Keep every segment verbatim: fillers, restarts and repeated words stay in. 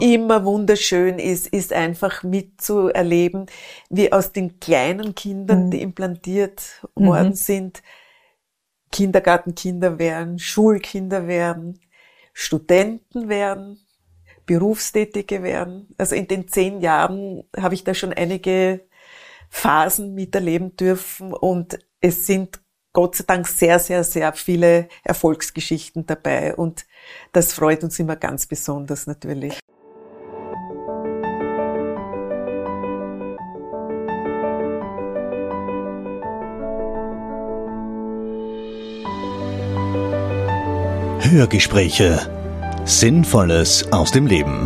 immer wunderschön ist, ist einfach mitzuerleben, wie aus den kleinen Kindern, die implantiert worden mhm. sind, Kindergartenkinder werden, Schulkinder werden, Studenten werden, Berufstätige werden. Also in den zehn Jahren habe ich da schon einige Phasen miterleben dürfen und es sind Gott sei Dank sehr, sehr, sehr viele Erfolgsgeschichten dabei und das freut uns immer ganz besonders natürlich. Hörgespräche. Sinnvolles aus dem Leben.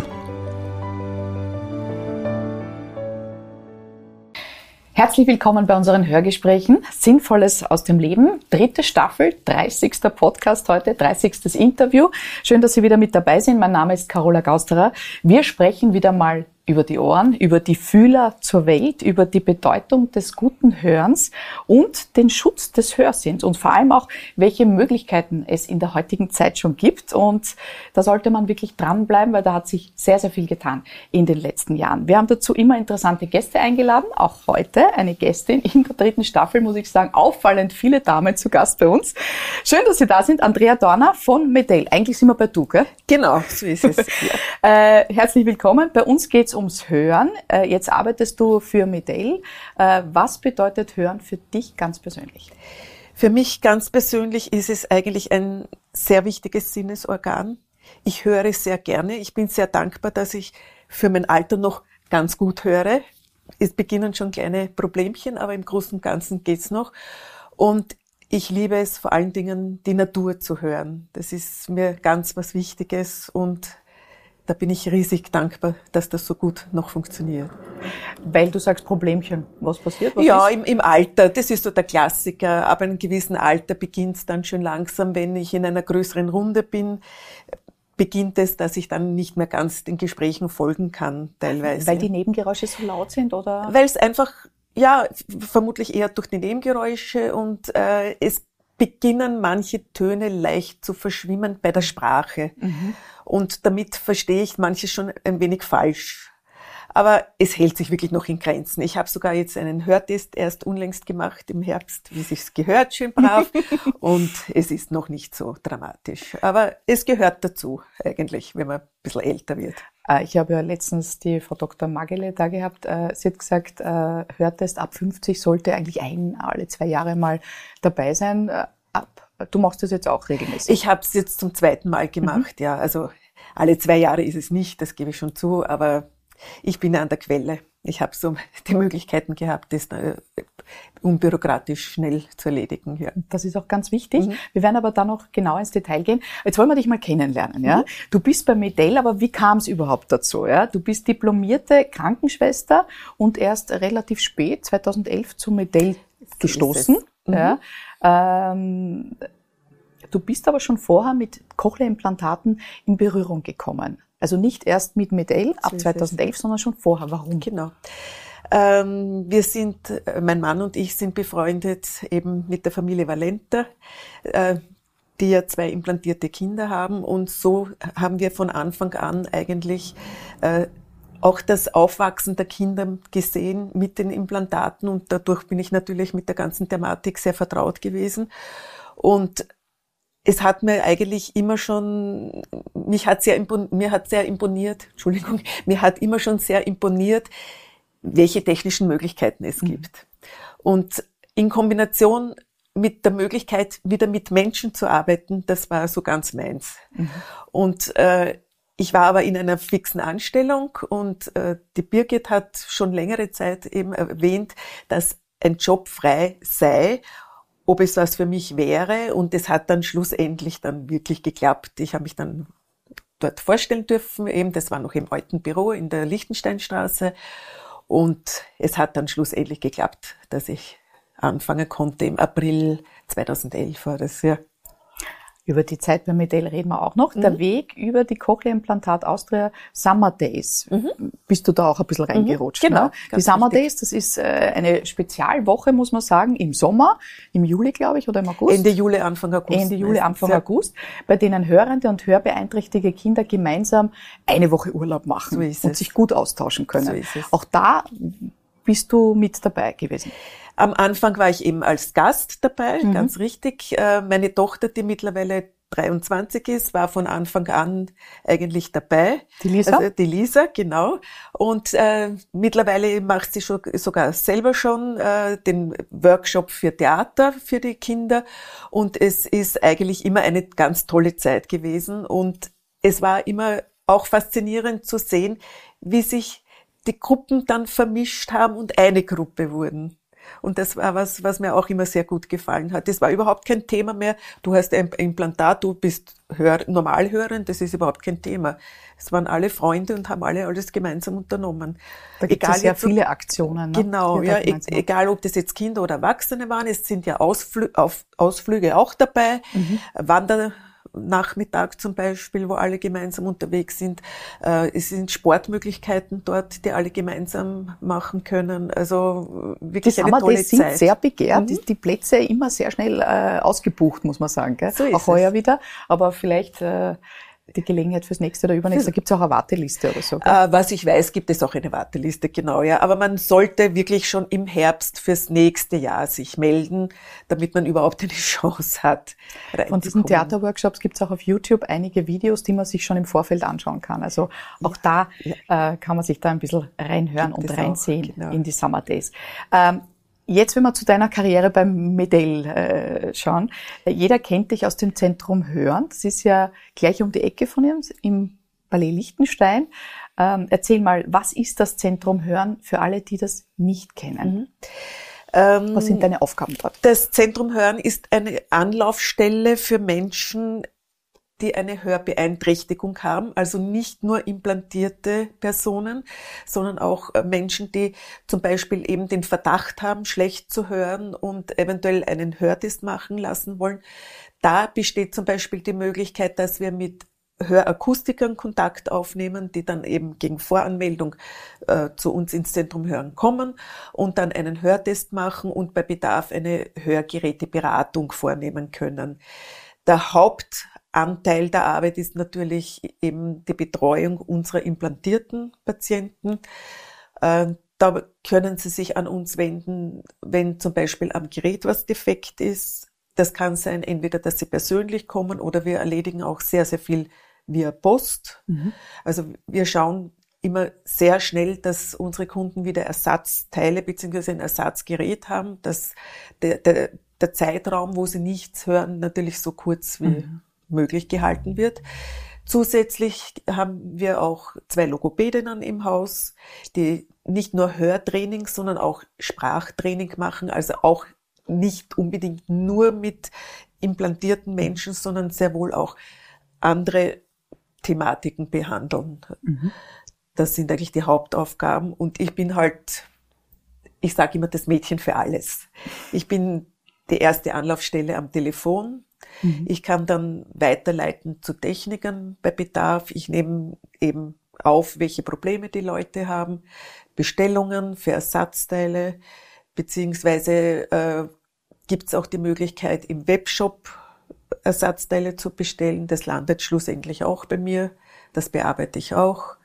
Herzlich willkommen bei unseren Hörgesprächen. Sinnvolles aus dem Leben. Dritte Staffel, dreißigster Podcast heute, dreißigstes Interview. Schön, dass Sie wieder mit dabei sind. Mein Name ist Carola Gausterer. Wir sprechen wieder mal über die Ohren, über die Fühler zur Welt, über die Bedeutung des guten Hörens und den Schutz des Hörsinns und vor allem auch, welche Möglichkeiten es in der heutigen Zeit schon gibt. Und da sollte man wirklich dranbleiben, weil da hat sich sehr, sehr viel getan in den letzten Jahren. Wir haben dazu immer interessante Gäste eingeladen, auch heute eine Gästin in der dritten Staffel, muss ich sagen, auffallend viele Damen zu Gast bei uns. Schön, dass Sie da sind. Andrea Dorner von Medel. Eigentlich sind wir bei du, gell? Genau, so ist es. Ja. äh, herzlich willkommen. Bei uns geht's ums Hören. Äh, jetzt arbeitest du für Medel. Äh, was bedeutet Hören für dich ganz persönlich? Für mich ganz persönlich ist es eigentlich ein sehr wichtiges Sinnesorgan. Ich höre sehr gerne. Ich bin sehr dankbar, dass ich für mein Alter noch ganz gut höre. Es beginnen schon kleine Problemchen, aber im Großen und Ganzen geht's noch. Und ich liebe es vor allen Dingen, die Natur zu hören. Das ist mir ganz was Wichtiges und da bin ich riesig dankbar, dass das so gut noch funktioniert. Weil du sagst Problemchen. Was passiert? Was ja, ist? im, im Alter, das ist so der Klassiker. Aber in einem gewissen Alter beginnt es dann schon langsam, wenn ich in einer größeren Runde bin, beginnt es, dass ich dann nicht mehr ganz den Gesprächen folgen kann, teilweise. Weil die Nebengeräusche so laut sind, oder? Weil es einfach, ja, vermutlich eher durch die Nebengeräusche und äh, es beginnen manche Töne leicht zu verschwimmen bei der Sprache. Mhm. Und damit verstehe ich manches schon ein wenig falsch. Aber es hält sich wirklich noch in Grenzen. Ich habe sogar jetzt einen Hörtest erst unlängst gemacht im Herbst, wie sich's gehört, schön brav. Und es ist noch nicht so dramatisch. Aber es gehört dazu eigentlich, wenn man ein bisschen älter wird. Ich habe ja letztens die Frau Doktor Magele da gehabt. Sie hat gesagt, Hörtest ab fünfzig sollte eigentlich ein, alle zwei Jahre mal dabei sein. Ab. Du machst das jetzt auch regelmäßig? Ich habe es jetzt zum zweiten Mal gemacht, mhm. ja. Also alle zwei Jahre ist es nicht, das gebe ich schon zu, aber ich bin an der Quelle. Ich habe so die Möglichkeiten gehabt, das äh, unbürokratisch schnell zu erledigen. Ja. Das ist auch ganz wichtig. Mhm. Wir werden aber dann noch genau ins Detail gehen. Jetzt wollen wir dich mal kennenlernen. Ja? Mhm. Du bist bei Medel, aber wie kam es überhaupt dazu? Ja? Du bist diplomierte Krankenschwester und erst relativ spät, zweitausendelf, zu Medel gestoßen. Mhm. Ja? Ähm, du bist aber schon vorher mit Cochlea-Implantaten in Berührung gekommen. Also nicht erst mit Medel ab so zweitausendelf, sondern schon vorher. Warum? Genau. Ähm, wir sind, mein Mann und ich sind befreundet eben mit der Familie Valenta, äh, die ja zwei implantierte Kinder haben. Und so haben wir von Anfang an eigentlich äh, auch das Aufwachsen der Kinder gesehen mit den Implantaten. Und dadurch bin ich natürlich mit der ganzen Thematik sehr vertraut gewesen. Und es hat mir eigentlich immer schon, mich hat sehr imponiert, mir hat sehr imponiert, Entschuldigung, mir hat immer schon sehr imponiert, welche technischen Möglichkeiten es mhm. gibt. Und in Kombination mit der Möglichkeit, wieder mit Menschen zu arbeiten, das war so ganz meins. Mhm. Und äh, ich war aber in einer fixen Anstellung und äh, die Birgit hat schon längere Zeit eben erwähnt, dass ein Job frei sei, ob es was für mich wäre. Und es hat dann schlussendlich dann wirklich geklappt. Ich habe mich dann dort vorstellen dürfen. Eben, das war noch im alten Büro in der Lichtensteinstraße. Und es hat dann schlussendlich geklappt, dass ich anfangen konnte im April zweitausendelf war das, ja. Über die Zeit beim Medell reden wir auch noch. Mhm. Der Weg über die Cochlear Implantat Austria Summer Days. Mhm. Bist du da auch ein bisschen reingerutscht? Mhm. Genau. Ne? Die Summer richtig. Days, das ist äh, eine Spezialwoche, muss man sagen, im Sommer, im Juli, glaube ich, oder im August. Ende Juli, Anfang August. Ende Juli, Anfang ja. August, bei denen hörende und hörbeeinträchtigte Kinder gemeinsam eine Woche Urlaub machen so ist und es. sich gut austauschen können. So ist es. Auch da bist du mit dabei gewesen. Am Anfang war ich eben als Gast dabei, mhm. ganz richtig. Meine Tochter, die mittlerweile dreiundzwanzig ist, war von Anfang an eigentlich dabei. Die Lisa? Also die Lisa, genau. Und äh, mittlerweile macht sie schon, sogar selber schon äh, den Workshop für Theater für die Kinder. Und es ist eigentlich immer eine ganz tolle Zeit gewesen. Und es war immer auch faszinierend zu sehen, wie sich die Gruppen dann vermischt haben und eine Gruppe wurden. Und das war was, was mir auch immer sehr gut gefallen hat. Das war überhaupt kein Thema mehr. Du hast ein Implantat, du bist Hör, Normalhörend, das ist überhaupt kein Thema. Es waren alle Freunde und haben alle alles gemeinsam unternommen. Da gibt es sehr jetzt, viele Aktionen. Ne? Genau, ja, e- egal ob das jetzt Kinder oder Erwachsene waren, es sind ja Ausflü- auf, Ausflüge auch dabei, mhm. Wander Nachmittag zum Beispiel, wo alle gemeinsam unterwegs sind. Es sind Sportmöglichkeiten dort, die alle gemeinsam machen können. Also wirklich die eine tolle Zeit. Die sind sehr begehrt. Mhm. Die Plätze immer sehr schnell äh, ausgebucht, muss man sagen. Gell? So ist auch heuer es. wieder. Aber vielleicht äh, die Gelegenheit fürs nächste oder übernächste. Da gibt es auch eine Warteliste oder so. Äh, was ich weiß, gibt es auch eine Warteliste, genau, ja. Aber man sollte wirklich schon im Herbst fürs nächste Jahr sich melden, damit man überhaupt eine Chance hat. Von diesen Theaterworkshops gibt es auch auf YouTube einige Videos, die man sich schon im Vorfeld anschauen kann. Also auch ja, da ja. Äh, kann man sich da ein bisschen reinhören gibt und reinsehen auch, genau. in die Summer Days. Ähm, Jetzt, wenn wir zu deiner Karriere beim Medell äh, schauen, jeder kennt dich aus dem Zentrum Hören. Das ist ja gleich um die Ecke von ihm, im Palais Liechtenstein. Ähm, erzähl mal, was ist das Zentrum Hören für alle, die das nicht kennen? Mhm. Ähm, was sind deine Aufgaben dort? Das Zentrum Hören ist eine Anlaufstelle für Menschen, die eine Hörbeeinträchtigung haben, also nicht nur implantierte Personen, sondern auch Menschen, die zum Beispiel eben den Verdacht haben, schlecht zu hören und eventuell einen Hörtest machen lassen wollen. Da besteht zum Beispiel die Möglichkeit, dass wir mit Hörakustikern Kontakt aufnehmen, die dann eben gegen Voranmeldung äh, zu uns ins Zentrum Hören kommen und dann einen Hörtest machen und bei Bedarf eine Hörgeräteberatung vornehmen können. Der Haupt Anteil der Arbeit ist natürlich eben die Betreuung unserer implantierten Patienten. Da können sie sich an uns wenden, wenn zum Beispiel am Gerät was defekt ist. Das kann sein, entweder, dass sie persönlich kommen oder wir erledigen auch sehr, sehr viel via Post. Mhm. Also wir schauen immer sehr schnell, dass unsere Kunden wieder Ersatzteile bzw. ein Ersatzgerät haben, dass der, der, der Zeitraum, wo sie nichts hören, natürlich so kurz wie mhm. möglich gehalten wird. Zusätzlich haben wir auch zwei Logopädinnen im Haus, die nicht nur Hörtraining, sondern auch Sprachtraining machen, also auch nicht unbedingt nur mit implantierten Menschen, sondern sehr wohl auch andere Thematiken behandeln. Mhm. Das sind eigentlich die Hauptaufgaben und ich bin halt, ich sage immer, das Mädchen für alles. Ich bin die erste Anlaufstelle am Telefon. Mhm. Ich kann dann weiterleiten zu Technikern bei Bedarf. Ich nehme eben auf, welche Probleme die Leute haben, Bestellungen für Ersatzteile, beziehungsweise äh, gibt es auch die Möglichkeit, im Webshop Ersatzteile zu bestellen. Das landet schlussendlich auch bei mir. Das bearbeite ich auch.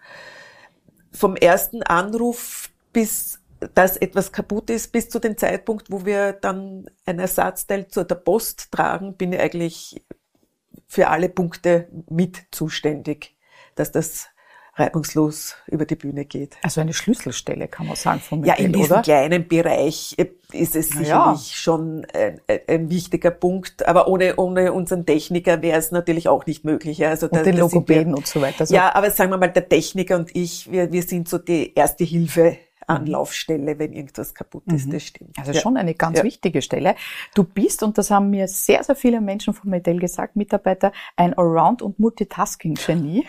Vom ersten Anruf bis dass etwas kaputt ist, bis zu dem Zeitpunkt, wo wir dann ein Ersatzteil zu der Post tragen, bin ich eigentlich für alle Punkte mit zuständig, dass das reibungslos über die Bühne geht. Also eine Schlüsselstelle, kann man sagen, vom Medell, ja, in diesem oder? kleinen Bereich ist es sicherlich ja. schon ein, ein wichtiger Punkt, aber ohne, ohne unseren Techniker wäre es natürlich auch nicht möglich. Also und da, den da Logopäden und so weiter. Also ja, aber sagen wir mal, der Techniker und ich, wir, wir sind so die erste Hilfe Anlaufstelle, wenn irgendwas kaputt ist, Mhm. das stimmt. Also Ja. schon eine ganz Ja. wichtige Stelle. Du bist, und das haben mir sehr, sehr viele Menschen von Medel gesagt, Mitarbeiter, ein Allround- und Multitasking-Genie.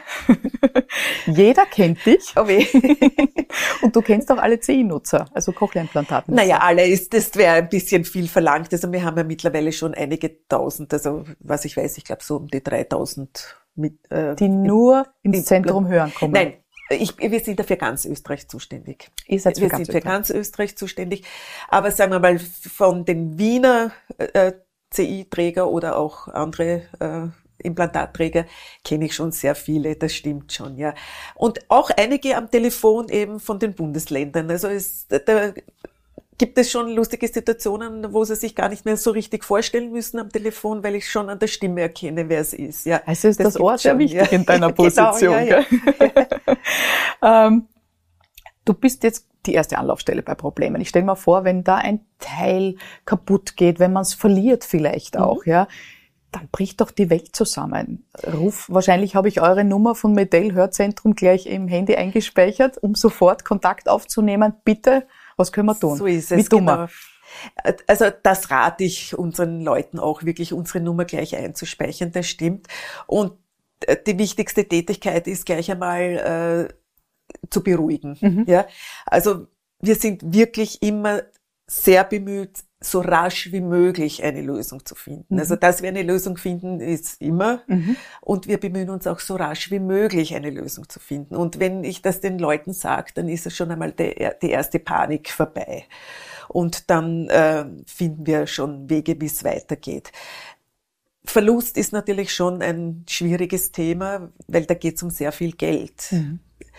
Jeder kennt dich. Oh weh. Und du kennst auch alle C I-Nutzer, also Cochlea-Implantate. Naja, alle ist, das wäre ein bisschen viel verlangt. Also wir haben ja mittlerweile schon einige tausend, also was ich weiß, ich glaube so um die dreitausend mit, äh, Die nur ins im- Zentrum hören kommen. Nein, ich, wir sind ja für ganz Österreich zuständig. Ihr seid für wir ganz sind für Österreich. ganz Österreich zuständig. Aber sagen wir mal, von den Wiener äh, C I-Träger oder auch andere äh, Implantatträger kenne ich schon sehr viele, das stimmt schon, ja. Und auch einige am Telefon eben von den Bundesländern. Also es, da gibt es schon lustige Situationen, wo sie sich gar nicht mehr so richtig vorstellen müssen am Telefon, weil ich schon an der Stimme erkenne, wer es ist. Ja, Also ist das, gibt's Ohr sehr schon, wichtig ja. in deiner Genau, Position. ja, ja. Gell? ähm, du bist jetzt die erste Anlaufstelle bei Problemen. Ich stelle mir vor, wenn da ein Teil kaputt geht, wenn man es verliert vielleicht auch, Mhm. ja, dann bricht doch die Welt zusammen. Ruf, wahrscheinlich habe ich eure Nummer von Medel Hörzentrum gleich im Handy eingespeichert, um sofort Kontakt aufzunehmen. Bitte, was können wir tun? So ist es, Wie tun wir? genau. Also das rate ich unseren Leuten auch wirklich, unsere Nummer gleich einzuspeichern, das stimmt. Und die wichtigste Tätigkeit ist gleich einmal äh, zu beruhigen. Mhm. Ja, also wir sind wirklich immer sehr bemüht, so rasch wie möglich eine Lösung zu finden. Mhm. Also, dass wir eine Lösung finden, ist immer. Mhm. Und wir bemühen uns auch so rasch wie möglich, eine Lösung zu finden. Und wenn ich das den Leuten sage, dann ist es schon einmal der, die erste Panik vorbei. Und dann äh, finden wir schon Wege, wie es weitergeht. Verlust ist natürlich schon ein schwieriges Thema, weil da geht es um sehr viel Geld. Mhm.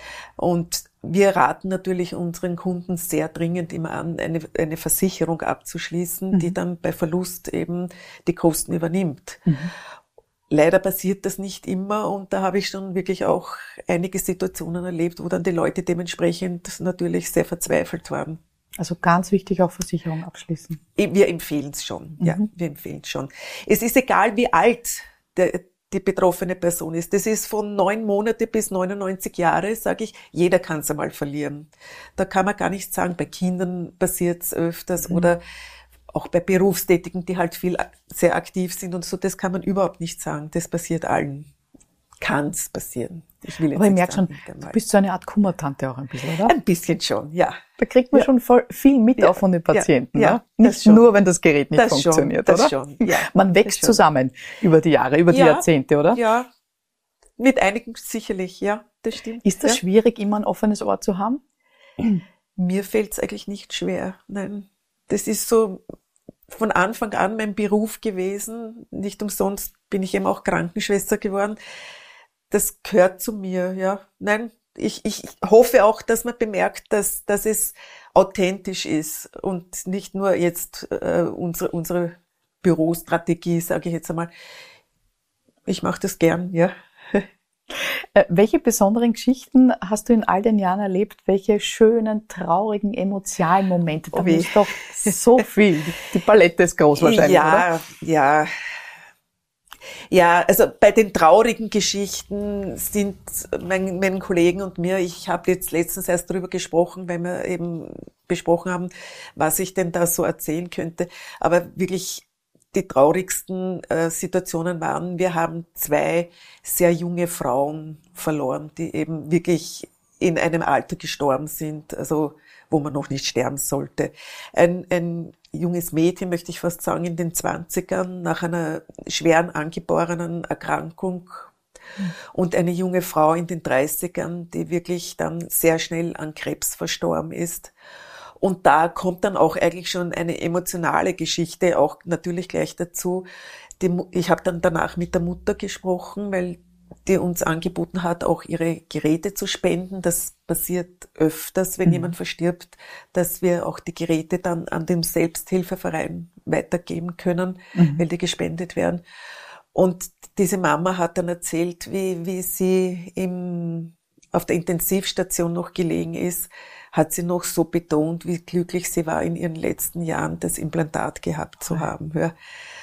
Und wir raten natürlich unseren Kunden sehr dringend immer an, eine, eine Versicherung abzuschließen, Mhm. die dann bei Verlust eben die Kosten übernimmt. Mhm. Leider passiert das nicht immer und da habe ich schon wirklich auch einige Situationen erlebt, wo dann die Leute dementsprechend natürlich sehr verzweifelt waren. Also ganz wichtig, auch Versicherung abschließen. Wir empfehlen es schon, Mhm. ja, wir empfehlen es schon. Es ist egal, wie alt der, die betroffene Person ist. Das ist von neun Monate bis neunundneunzig Jahre, sage ich, jeder kann es einmal verlieren. Da kann man gar nichts sagen. Bei Kindern passiert es öfters Mhm. oder auch bei Berufstätigen, die halt viel sehr aktiv sind und so. Das kann man überhaupt nicht sagen. Das passiert allen. Kann es passieren. Ich will jetzt Aber ich nicht merke schon, sagen, du einmal. bist so eine Art Kummertante auch ein bisschen, oder? Ein bisschen schon, ja. Da kriegt man Ja. schon voll viel mit Ja. auch von den Patienten. Ja. ne? Ja, das Nicht schon. nur, wenn das Gerät nicht Das schon, funktioniert, das oder? schon, ja. Man wächst Das schon. zusammen über die Jahre, über die Ja. Jahrzehnte, oder? Ja, mit einigen sicherlich, ja, das stimmt. Ist das ja. schwierig, immer ein offenes Ohr zu haben? Mir fällt es eigentlich nicht schwer. Nein, das ist so von Anfang an mein Beruf gewesen. Nicht umsonst bin ich eben auch Krankenschwester geworden. Das gehört zu mir, ja. Nein, ich, ich hoffe auch, dass man bemerkt, dass, dass es authentisch ist und nicht nur jetzt äh, unsere, unsere Bürostrategie, sage ich jetzt einmal. Ich mache das gern, ja. Äh, welche besonderen Geschichten hast du in all den Jahren erlebt? Welche schönen, traurigen, emotionalen Momente? Da Oh weh. muss doch so viel. Die Palette ist groß wahrscheinlich, oder? Ja, ja. Ja, also bei den traurigen Geschichten sind mein, meinen Kollegen und mir, ich habe jetzt letztens erst darüber gesprochen, weil wir eben besprochen haben, was ich denn da so erzählen könnte. Aber wirklich die traurigsten äh, Situationen waren, wir haben zwei sehr junge Frauen verloren, die eben wirklich in einem Alter gestorben sind, also wo man noch nicht sterben sollte. Ein, ein junges Mädchen, möchte ich fast sagen, in den Zwanzigern, nach einer schweren angeborenen Erkrankung. Und eine junge Frau in den Dreißigern, die wirklich dann sehr schnell an Krebs verstorben ist. Und da kommt dann auch eigentlich schon eine emotionale Geschichte auch natürlich gleich dazu. Die, ich habe dann danach mit der Mutter gesprochen, weil die uns angeboten hat, auch ihre Geräte zu spenden. Das passiert öfters, wenn Mhm. jemand verstirbt, dass wir auch die Geräte dann an den Selbsthilfeverein weitergeben können, Mhm. weil die gespendet werden. Und diese Mama hat dann erzählt, wie, wie sie im, auf der Intensivstation noch gelegen ist, hat sie noch so betont, wie glücklich sie war, in ihren letzten Jahren das Implantat gehabt zu haben. Ja.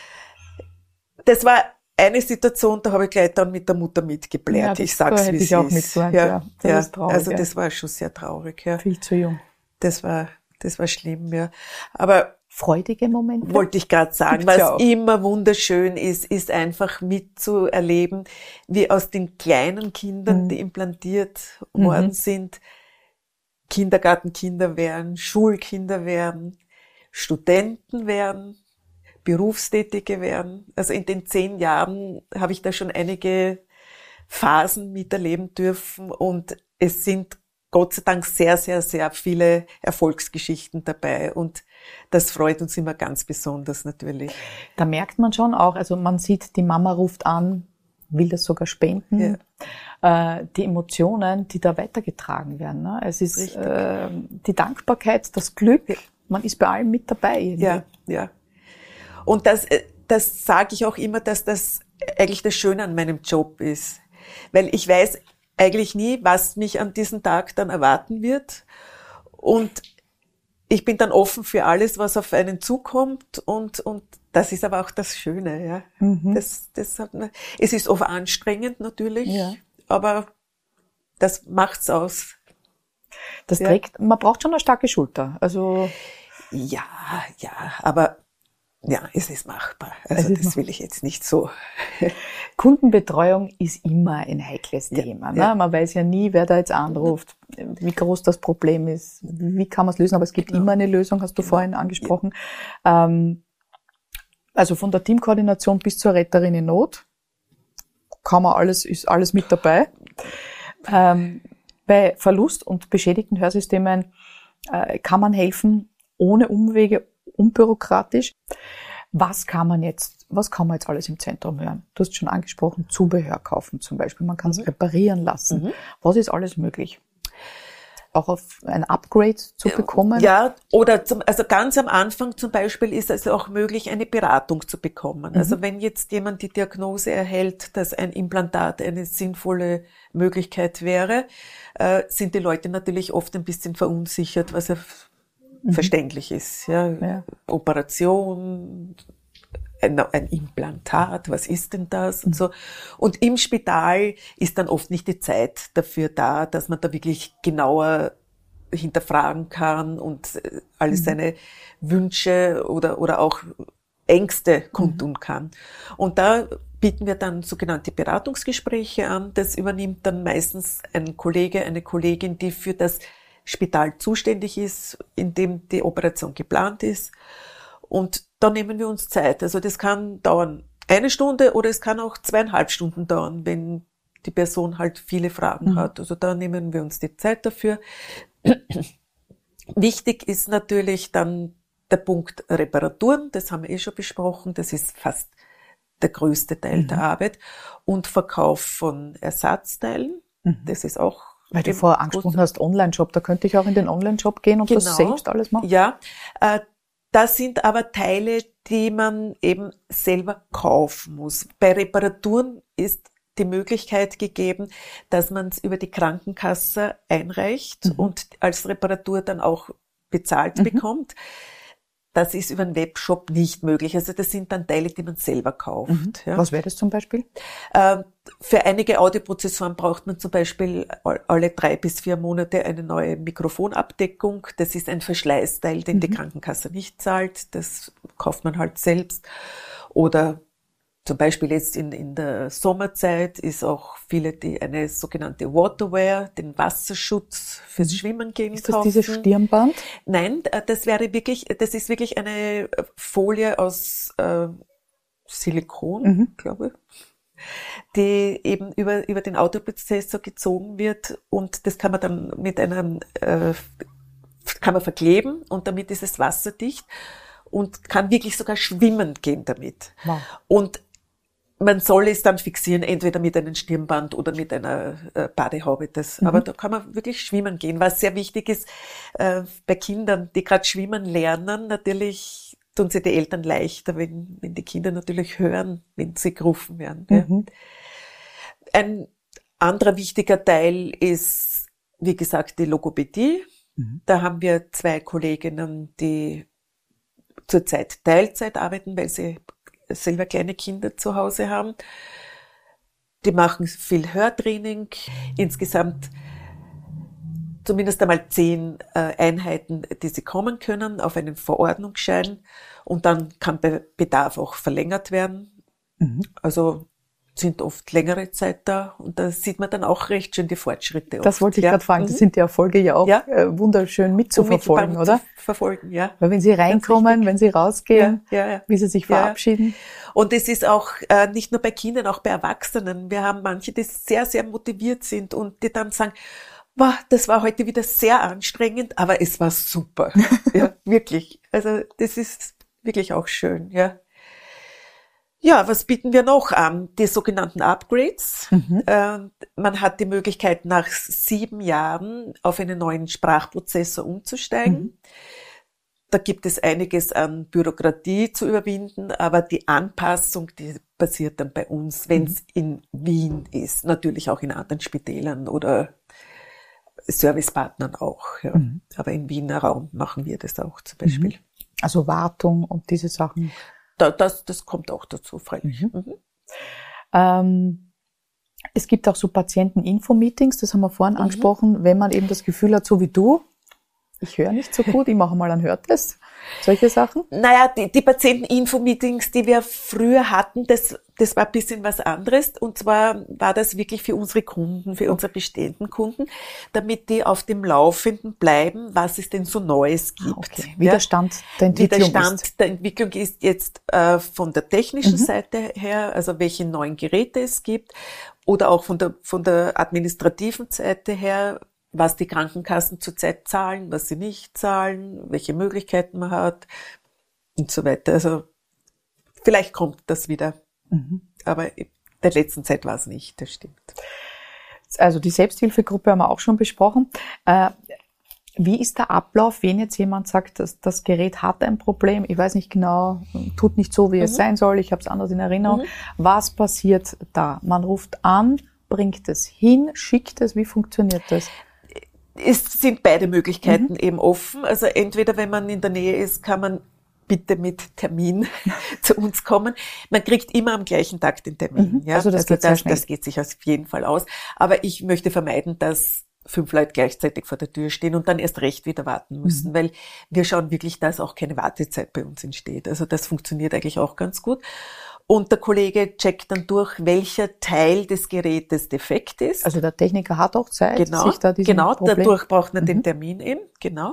Das war eine Situation, da habe ich gleich dann mit der Mutter mitgebläht. Ja, das- ich sag's, da hätte wie ich es auch ist. mitgelernt, Ja, ja. Das ja. ist traurig, Also ja. das war schon sehr traurig. Ja. Viel zu jung. das war, das war schlimm, ja. Aber freudige Momente? Wollte ich gerade sagen, was ja immer wunderschön ist, ist einfach mitzuerleben, wie aus den kleinen Kindern, mhm. die implantiert worden mhm. sind, Kindergartenkinder werden, Schulkinder werden, Studenten werden, Berufstätige werden. Also in den zehn Jahren habe ich da schon einige Phasen miterleben dürfen und es sind Gott sei Dank sehr, sehr, sehr viele Erfolgsgeschichten dabei und das freut uns immer ganz besonders natürlich. Da merkt man schon auch, also man sieht, die Mama ruft an, will das sogar spenden, ja. äh, die Emotionen, die da weitergetragen werden. Ne? Es ist äh, die Dankbarkeit, das Glück, man ist bei allem mit dabei. Irgendwie. Ja, ja. Und das, das sage ich auch immer, dass das eigentlich das Schöne an meinem Job ist, weil ich weiß eigentlich nie, was mich an diesem Tag dann erwarten wird. Und ich bin dann offen für alles, was auf einen zukommt. Und, und das ist aber auch das Schöne, ja. Mhm. Das, das hat, es ist oft anstrengend natürlich, ja. aber das macht's aus. Das trägt, ja. Man braucht schon eine starke Schulter. Also. Ja, ja, aber ja, es ist machbar. Also das will ich jetzt nicht so. Kundenbetreuung ist immer ein heikles Thema. Ja, ne? Ja. Man weiß ja nie, wer da jetzt anruft, wie groß das Problem ist, wie kann man es lösen, aber es gibt genau. immer eine Lösung, hast du genau. vorhin angesprochen. Ja. Ähm, also von der Teamkoordination bis zur Retterin in Not kann man alles, ist alles mit dabei. Ähm, bei Verlust und beschädigten Hörsystemen äh, kann man helfen, ohne Umwege, unbürokratisch. Was kann man jetzt, was kann man jetzt alles im Zentrum hören? Du hast schon angesprochen, Zubehör kaufen zum Beispiel. Man kann es mhm. reparieren lassen. Mhm. Was ist alles möglich? Auch auf ein Upgrade zu bekommen? Ja, oder zum, also ganz am Anfang zum Beispiel ist es auch möglich, eine Beratung zu bekommen. Mhm. Also wenn jetzt jemand die Diagnose erhält, dass ein Implantat eine sinnvolle Möglichkeit wäre, äh, sind die Leute natürlich oft ein bisschen verunsichert, was ja Mhm. verständlich ist, ja. ja. Operation, ein, ein Implantat, was ist denn das und so. Und im Spital ist dann oft nicht die Zeit dafür da, dass man da wirklich genauer hinterfragen kann und alle seine Wünsche oder, oder auch Ängste kundtun mhm. kann. Und da bieten wir dann sogenannte Beratungsgespräche an. Das übernimmt dann meistens ein Kollege, eine Kollegin, die für das Spital zuständig ist, in dem die Operation geplant ist. Und da nehmen wir uns Zeit. Also das kann dauern eine Stunde oder es kann auch zweieinhalb Stunden dauern, wenn die Person halt viele Fragen mhm. hat. Also da nehmen wir uns die Zeit dafür. Wichtig ist natürlich dann der Punkt Reparaturen. Das haben wir eh schon besprochen. Das ist fast der größte Teil mhm. der Arbeit. Und Verkauf von Ersatzteilen. Mhm. Das ist auch Weil du vorher angesprochen hast, Online-Shop, da könnte ich auch in den Online-Shop gehen und genau, das selbst alles machen? Ja, äh, das sind aber Teile, die man eben selber kaufen muss. Bei Reparaturen ist die Möglichkeit gegeben, dass man es über die Krankenkasse einreicht mhm. und als Reparatur dann auch bezahlt mhm. bekommt. Das ist über einen Webshop nicht möglich. Also das sind dann Teile, die man selber kauft. Mhm. Ja. Was wäre das zum Beispiel? Äh, für einige Audioprozessoren braucht man zum Beispiel alle drei bis vier Monate eine neue Mikrofonabdeckung. Das ist ein Verschleißteil, den mhm. die Krankenkasse nicht zahlt. Das kauft man halt selbst. Oder zum Beispiel jetzt in, in der Sommerzeit ist auch viele, die eine sogenannte Waterwear, den Wasserschutz fürs Schwimmen gehen kaufen. Ist das dieses Stirnband? Nein, das wäre wirklich, das ist wirklich eine Folie aus äh, Silikon, mhm. glaube ich, die eben über über den Audioprozessor gezogen wird und das kann man dann mit einem äh, kann man verkleben und damit ist es wasserdicht und kann wirklich sogar schwimmen gehen damit. Wow. Und man soll es dann fixieren, entweder mit einem Stirnband oder mit einer äh, Badehaube. Das, mhm. Aber da kann man wirklich schwimmen gehen. Was sehr wichtig ist äh, bei Kindern, die gerade schwimmen lernen, natürlich tun sie die Eltern leichter, wenn, wenn die Kinder natürlich hören, wenn sie gerufen werden. Mhm. Ja. Ein anderer wichtiger Teil ist, wie gesagt, die Logopädie. Mhm. Da haben wir zwei Kolleginnen, die zurzeit Teilzeit arbeiten, weil sie selber kleine Kinder zu Hause haben. Die machen viel Hörtraining. Insgesamt zumindest einmal zehn äh, Einheiten, die sie kommen können, auf einen Verordnungsschein. Und dann kann bei Bedarf auch verlängert werden. Mhm. Also sind oft längere Zeit da und da sieht man dann auch recht schön die Fortschritte. Das oft. wollte ich ja. gerade fragen, mhm. das sind die Erfolge ja auch ja. Äh, wunderschön mitzuverfolgen, um oder? Zu verfolgen, ja. Weil wenn sie reinkommen, wenn sie rausgehen, ja, ja, ja. wie sie sich verabschieden. Ja. Und es ist auch äh, nicht nur bei Kindern, auch bei Erwachsenen. Wir haben manche, die sehr, sehr motiviert sind und die dann sagen, wow, das war heute wieder sehr anstrengend, aber es war super. Ja, wirklich. Also das ist wirklich auch schön, ja. Ja, was bieten wir noch an? Die sogenannten Upgrades. Mhm. Äh, man hat die Möglichkeit, nach sieben Jahren auf einen neuen Sprachprozessor umzusteigen. Mhm. Da gibt es einiges an Bürokratie zu überwinden, aber die Anpassung, die passiert dann bei uns, wenn es mhm. in Wien ist. Natürlich auch in anderen Spitälern oder Servicepartnern auch. Ja. Mhm. Aber im Wiener Raum machen wir das auch zum Beispiel. Also Wartung und diese Sachen. Da, das, das kommt auch dazu, freilich. Mhm. Mhm. Ähm, es gibt auch so Patienten-Info-Meetings, das haben wir vorhin mhm. angesprochen, wenn man eben das Gefühl hat, so wie du, ich höre nicht so gut, ich mache mal einen Hörtest, solche Sachen? Naja, die, die Patienten-Info-Meetings, die wir früher hatten, das, das war ein bisschen was anderes. Und zwar war das wirklich für unsere Kunden, für unsere bestehenden Kunden, damit die auf dem Laufenden bleiben, was es denn so Neues gibt. Ah, okay. Wie ja? der Stand der Entwicklung ist. Wie der Stand ist. der Entwicklung ist jetzt äh, von der technischen mhm. Seite her, also welche neuen Geräte es gibt, oder auch von der, von der administrativen Seite her, was die Krankenkassen zurzeit zahlen, was sie nicht zahlen, welche Möglichkeiten man hat und so weiter. Also vielleicht kommt das wieder, mhm. aber in der letzten Zeit war es nicht, das stimmt. Also die Selbsthilfegruppe haben wir auch schon besprochen. Äh, wie ist der Ablauf, wenn jetzt jemand sagt, dass das Gerät hat ein Problem, ich weiß nicht genau, tut nicht so, wie mhm. es sein soll, ich habe es anders in Erinnerung. Mhm. Was passiert da? Man ruft an, bringt es hin, schickt es, wie funktioniert das? Es sind beide Möglichkeiten mhm. eben offen. Also entweder, wenn man in der Nähe ist, kann man bitte mit Termin zu uns kommen. Man kriegt immer am gleichen Tag den Termin. Mhm. Ja? Also das, also geht, das, das geht sich auf jeden Fall aus. Aber ich möchte vermeiden, dass fünf Leute gleichzeitig vor der Tür stehen und dann erst recht wieder warten müssen, mhm. weil wir schauen wirklich, dass auch keine Wartezeit bei uns entsteht. Also das funktioniert eigentlich auch ganz gut. Und der Kollege checkt dann durch, welcher Teil des Gerätes defekt ist. Also der Techniker hat auch Zeit, genau, sich da diesen Genau, Problem. Dadurch braucht man mhm. den Termin eben, genau.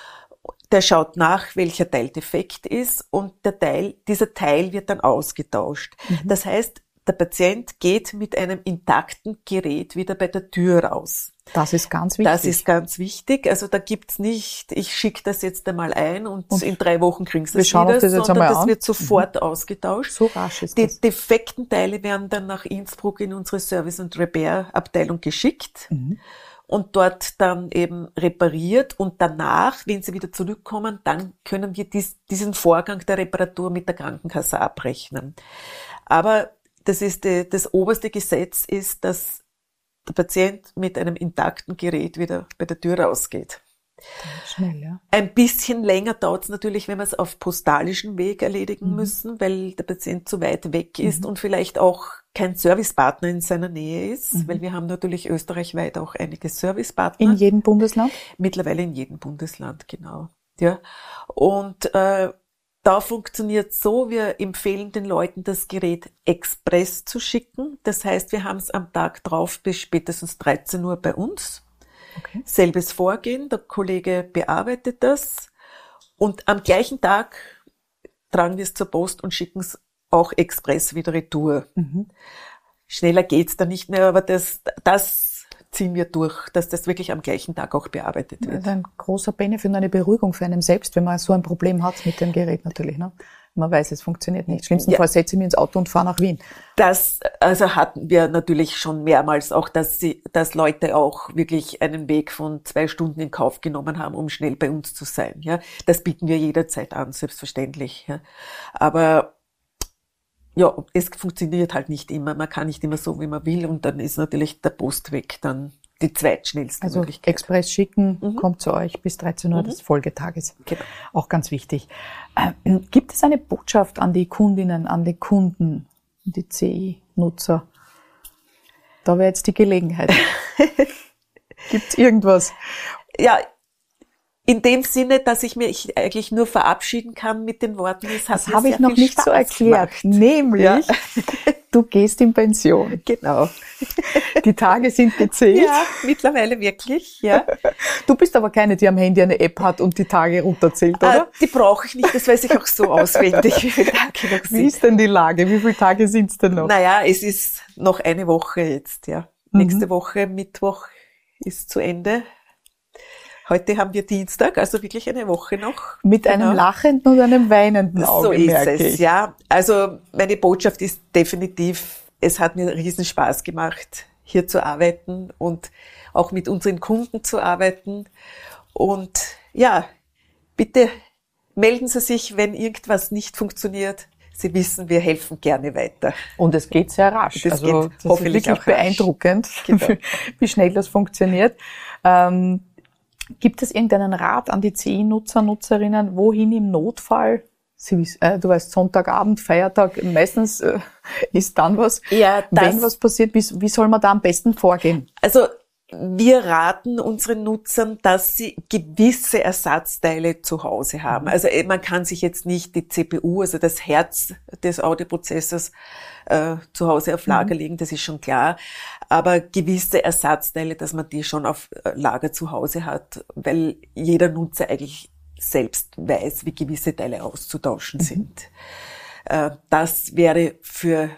Der schaut nach, welcher Teil defekt ist und der Teil, dieser Teil wird dann ausgetauscht. Mhm. Das heißt, der Patient geht mit einem intakten Gerät wieder bei der Tür raus. Das ist ganz wichtig. Das ist ganz wichtig. Also da gibt's nicht, ich schicke das jetzt einmal ein und, und in drei Wochen kriegen Sie es wieder, das sondern das an. wird sofort mhm. ausgetauscht. So rasch ist Die das. defekten Teile werden dann nach Innsbruck in unsere Service- und Repair-Abteilung geschickt mhm. und dort dann eben repariert und danach, wenn sie wieder zurückkommen, dann können wir dies, diesen Vorgang der Reparatur mit der Krankenkasse abrechnen. Aber das ist die, das oberste Gesetz ist, dass der Patient mit einem intakten Gerät wieder bei der Tür rausgeht. Schnell, ja. Ein bisschen länger dauert es natürlich, wenn wir es auf postalischen Weg erledigen mhm. müssen, weil der Patient zu weit weg ist mhm. und vielleicht auch kein Servicepartner in seiner Nähe ist, mhm. weil wir haben natürlich österreichweit auch einige Servicepartner. In jedem Bundesland? Mittlerweile in jedem Bundesland, genau. Ja. Und äh, da funktioniert so, wir empfehlen den Leuten, das Gerät express zu schicken. Das heißt, wir haben es am Tag drauf bis spätestens dreizehn Uhr bei uns. Okay. Selbes Vorgehen, der Kollege bearbeitet das und am gleichen Tag tragen wir es zur Post und schicken es auch express wieder retour. Mhm. Schneller geht's da nicht mehr, aber das, das ziehen wir durch, dass das wirklich am gleichen Tag auch bearbeitet wird. Das ist ein großer Benefit und eine Beruhigung für einen selbst, wenn man so ein Problem hat mit dem Gerät natürlich. Ne? Man weiß, es funktioniert nicht. Schlimmstenfalls ja. setze ich mich ins Auto und fahre nach Wien. Das also hatten wir natürlich schon mehrmals auch, dass sie, dass Leute auch wirklich einen Weg von zwei Stunden in Kauf genommen haben, um schnell bei uns zu sein. Ja, das bieten wir jederzeit an, selbstverständlich. Ja, aber ja, es funktioniert halt nicht immer. Man kann nicht immer so, wie man will. Und dann ist natürlich der Postweg dann die zweitschnellste also Möglichkeit. Express schicken, mhm. kommt zu euch bis dreizehn Uhr mhm. des Folgetages. Genau. Auch ganz wichtig. Ähm, gibt es eine Botschaft an die Kundinnen, an die Kunden, die C I-Nutzer? Da wäre jetzt die Gelegenheit. Gibt's irgendwas? Ja, in dem Sinne, dass ich mich eigentlich nur verabschieden kann mit den Worten, es hat Das mir habe sehr ich noch viel nicht Spaß so erklärt. gemacht. Nämlich, Ja. du gehst in Pension. Genau. Die Tage sind gezählt. Ja, mittlerweile wirklich, ja. Du bist aber keine, die am Handy eine App hat und die Tage runterzählt, oder? Äh, die brauche ich nicht, das weiß ich auch so auswendig, wie viele Tage noch Wie sind. ist denn die Lage? Wie viele Tage sind's denn noch? Naja, es ist noch eine Woche jetzt, ja. Mhm. Nächste Woche, Mittwoch, ist zu Ende. Heute haben wir Dienstag, also wirklich eine Woche noch. Mit einem Genau. lachenden und einem weinenden Auge, So ist merke es, ich. ja. Also meine Botschaft ist definitiv, es hat mir riesen Spaß gemacht, hier zu arbeiten und auch mit unseren Kunden zu arbeiten. Und ja, bitte melden Sie sich, wenn irgendwas nicht funktioniert. Sie wissen, wir helfen gerne weiter. Und es geht sehr rasch. Das also geht das hoffentlich ist wirklich auch rasch. beeindruckend, Genau. wie schnell das funktioniert. Ähm, gibt es irgendeinen Rat an die C I-Nutzer, Nutzerinnen, wohin im Notfall? Sie wissen, äh, du weißt, Sonntagabend, Feiertag, meistens äh, ist dann was. Ja, das- Wenn was passiert, wie, wie soll man da am besten vorgehen? Also wir raten unseren Nutzern, dass sie gewisse Ersatzteile zu Hause haben. Also eh, man kann sich jetzt nicht die C P U, also das Herz des Audioprozessors, äh, zu Hause auf Lager legen, das ist schon klar. Aber gewisse Ersatzteile, dass man die schon auf äh, Lager zu Hause hat, weil jeder Nutzer eigentlich selbst weiß, wie gewisse Teile auszutauschen sind. Äh, das wäre für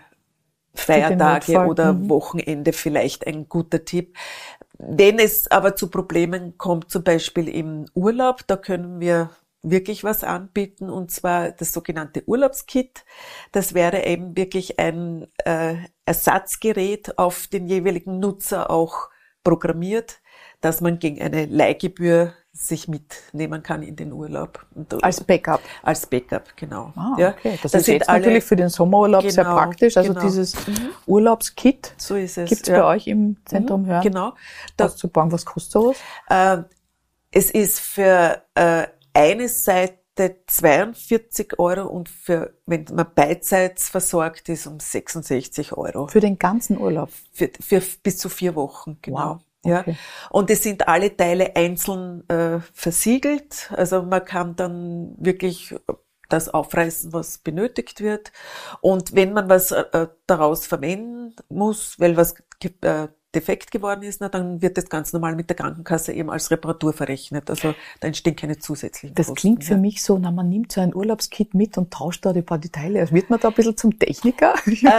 Feiertage Notfall. oder Mhm. Wochenende vielleicht ein guter Tipp. Wenn es aber zu Problemen kommt, zum Beispiel im Urlaub, da können wir wirklich was anbieten, und zwar das sogenannte Urlaubskit. Das wäre eben wirklich ein äh, Ersatzgerät auf den jeweiligen Nutzer auch programmiert, dass man gegen eine Leihgebühr sich mitnehmen kann in den Urlaub. Und Als Backup. Als Backup, genau. Ah, Ja, okay. Das, das ist sind jetzt alle- natürlich für den Sommerurlaub sehr Genau, praktisch. Also genau. dieses Urlaubskit So ist es. gibt's ja. bei euch im Zentrum Mhm, Hören. Genau. Da, Auszubauen. Was kostet sowas? äh, es ist für äh, eine Seite zweiundvierzig Euro und für, wenn man beidseits versorgt ist, um sechsundsechzig Euro. Für den ganzen Urlaub. Für, für bis zu vier Wochen, genau. Wow, Ja. okay. Und es sind alle Teile einzeln äh, versiegelt. Also man kann dann wirklich das aufreißen, was benötigt wird. Und wenn man was äh, daraus verwenden muss, weil was äh, defekt geworden ist, na, dann wird das ganz normal mit der Krankenkasse eben als Reparatur verrechnet. Also da entstehen keine zusätzlichen Das Kosten. klingt für ja. mich so, na, man nimmt so ein Urlaubskit mit und tauscht da die paar Teile. Wird man da ein bisschen zum Techniker?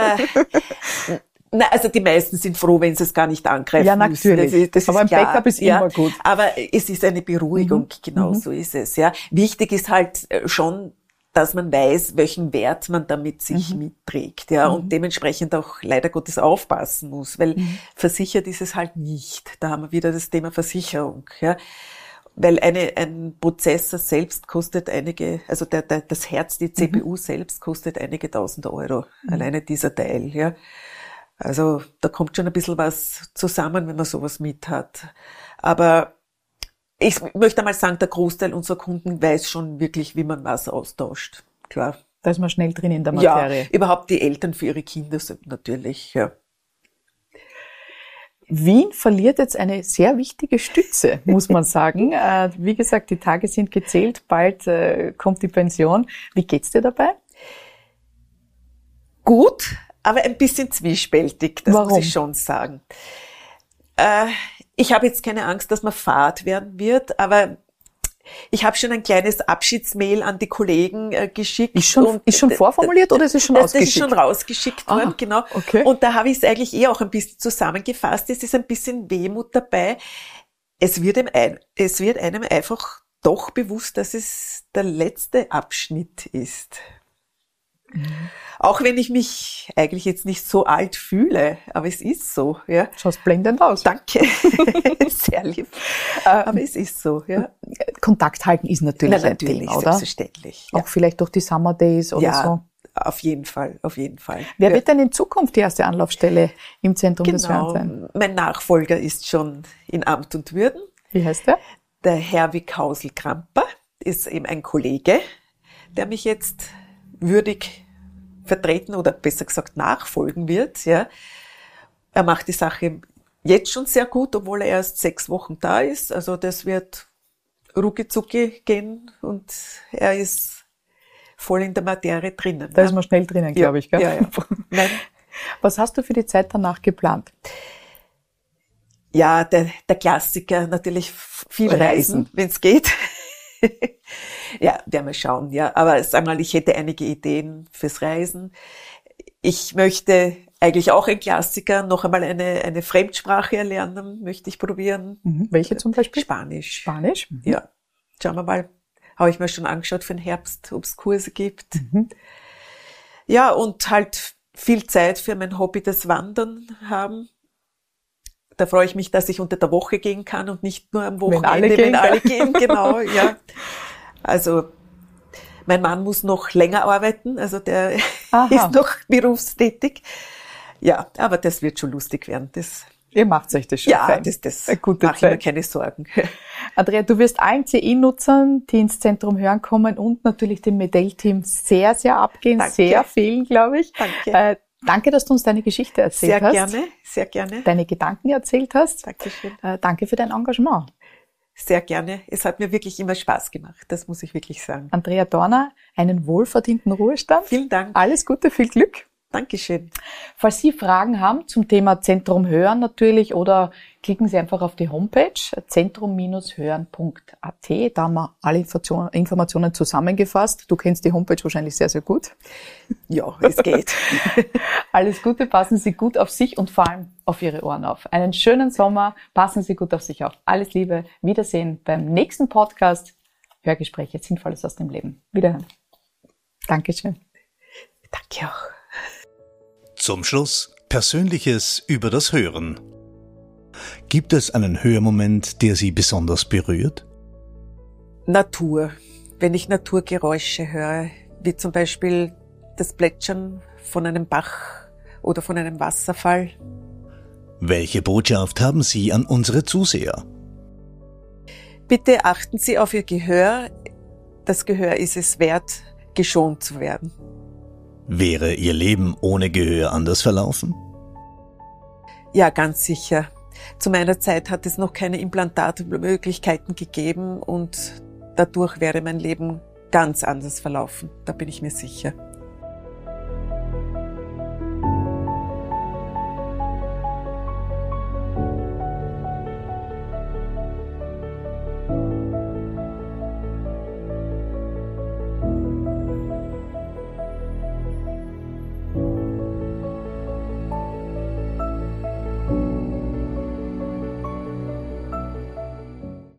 Äh, na, also die meisten sind froh, wenn sie es gar nicht angreifen Ja, müssen. natürlich. Das ist, das Aber ist ein klar. Backup ist ja. immer gut. Aber es ist eine Beruhigung, Mhm. genau Mhm. so ist es. Ja, wichtig ist halt äh, schon, dass man weiß, welchen Wert man damit sich Mhm. mitträgt, ja, Mhm. und dementsprechend auch leider Gottes aufpassen muss, weil Mhm. versichert ist es halt nicht. Da haben wir wieder das Thema Versicherung, ja. Weil eine, ein Prozessor selbst kostet einige, also der, der, das Herz, die C P U selbst kostet einige tausend Euro, alleine dieser Teil, ja. Also da kommt schon ein bisschen was zusammen, wenn man sowas mit hat. Aber ich möchte einmal sagen, der Großteil unserer Kunden weiß schon wirklich, wie man was austauscht. Klar. Da ist man schnell drin in der Ja, Materie. überhaupt die Eltern für ihre Kinder sind natürlich, ja. Wien verliert jetzt eine sehr wichtige Stütze, muss man sagen. Äh, wie gesagt, die Tage sind gezählt, bald äh, kommt die Pension. Wie geht's dir dabei? Gut, aber ein bisschen zwiespältig, das Warum? muss ich schon sagen. Äh, ich habe jetzt keine Angst, dass man fad werden wird, aber ich habe schon ein kleines Abschiedsmail an die Kollegen äh, geschickt. Ist schon, und, ist schon äh, vorformuliert oder ist es schon das, das ist ausgeschickt? schon rausgeschickt worden, Ah, genau. okay. Und da habe ich es eigentlich eh auch ein bisschen zusammengefasst. Es ist ein bisschen Wehmut dabei. Es wird, einem ein, es wird einem einfach doch bewusst, dass es der letzte Abschnitt ist. Mhm. Auch wenn ich mich eigentlich jetzt nicht so alt fühle, aber es ist so, ja. Schaust blendend aus. Danke. Sehr lieb. Aber es ist so, ja. Kontakt halten ist natürlich Na, ein natürlich, Thema, oder? selbstverständlich. Ja. Auch vielleicht durch die Summer Days oder ja, so. auf jeden Fall, auf jeden Fall. Wer ja. wird denn in Zukunft die erste Anlaufstelle im Zentrum des Genau. Hörens sein? Mein Nachfolger ist schon in Amt und Würden. Wie heißt der? Der Herwig Hausel-Kramper ist eben ein Kollege, der mich jetzt würdig vertreten oder besser gesagt nachfolgen wird. Ja, er macht die Sache jetzt schon sehr gut, obwohl er erst sechs Wochen da ist. Also das wird rucki-zucki gehen und er ist voll in der Materie drinnen. Da ne? ist man schnell drinnen, Ja, glaube ich. Gell? ja, ja. Nein. Was hast du für die Zeit danach geplant? Ja, der, der Klassiker, natürlich f- viel Reisen. reisen, wenn es geht. Ja, werden wir schauen, ja. Aber sag mal, ich hätte einige Ideen fürs Reisen. Ich möchte eigentlich auch ein Klassiker, noch einmal eine, eine Fremdsprache erlernen, möchte ich probieren. Mhm. Welche zum Beispiel? Spanisch. Spanisch? Mhm. Ja, schauen wir mal. Habe ich mir schon angeschaut für den Herbst, ob es Kurse gibt. Mhm. Ja, und halt viel Zeit für mein Hobby, das Wandern haben. Da freue ich mich, dass ich unter der Woche gehen kann und nicht nur am Wochenende, alle gehen, wenn alle gell? gehen, genau, ja. Also, mein Mann muss noch länger arbeiten, also der Aha. ist noch berufstätig. Ja, aber das wird schon lustig werden. Das, Ihr macht euch das schon ja, fein. das, das Eine gute mache ich mir Zeit. keine Sorgen. Andrea, du wirst allen C I-Nutzern, die ins Zentrum Hören kommen und natürlich dem Medell-Team sehr, sehr abgehen, Danke. sehr fehlen, glaube ich. Danke. Äh, danke, dass du uns deine Geschichte erzählt Sehr hast. gerne, sehr gerne. Deine Gedanken erzählt hast. Dankeschön. Äh, danke für dein Engagement. Sehr gerne. Es hat mir wirklich immer Spaß gemacht, das muss ich wirklich sagen. Andrea Dorner, einen wohlverdienten Ruhestand. Vielen Dank. Alles Gute, viel Glück. Dankeschön. Falls Sie Fragen haben zum Thema Zentrum Hören natürlich oder klicken Sie einfach auf die Homepage zentrum hören punkt a t. Da haben wir alle Informationen- Informationen zusammengefasst. Du kennst die Homepage wahrscheinlich sehr, sehr gut. Ja, es geht. Alles Gute, passen Sie gut auf sich und vor allem auf Ihre Ohren auf. Einen schönen Sommer, passen Sie gut auf sich auf. Alles Liebe, Wiedersehen beim nächsten Podcast Hörgespräche, Sinnvolles aus dem Leben. Wiederhören. Dankeschön. Danke auch. Zum Schluss Persönliches über das Hören. Gibt es einen Hörmoment, der Sie besonders berührt? Natur. Wenn ich Naturgeräusche höre, wie zum Beispiel das Plätschern von einem Bach oder von einem Wasserfall. Welche Botschaft haben Sie an unsere Zuseher? Bitte achten Sie auf Ihr Gehör. Das Gehör ist es wert, geschont zu werden. Wäre Ihr Leben ohne Gehör anders verlaufen? Ja, ganz sicher. Zu meiner Zeit hat es noch keine Implantatmöglichkeiten gegeben und dadurch wäre mein Leben ganz anders verlaufen. Da bin ich mir sicher.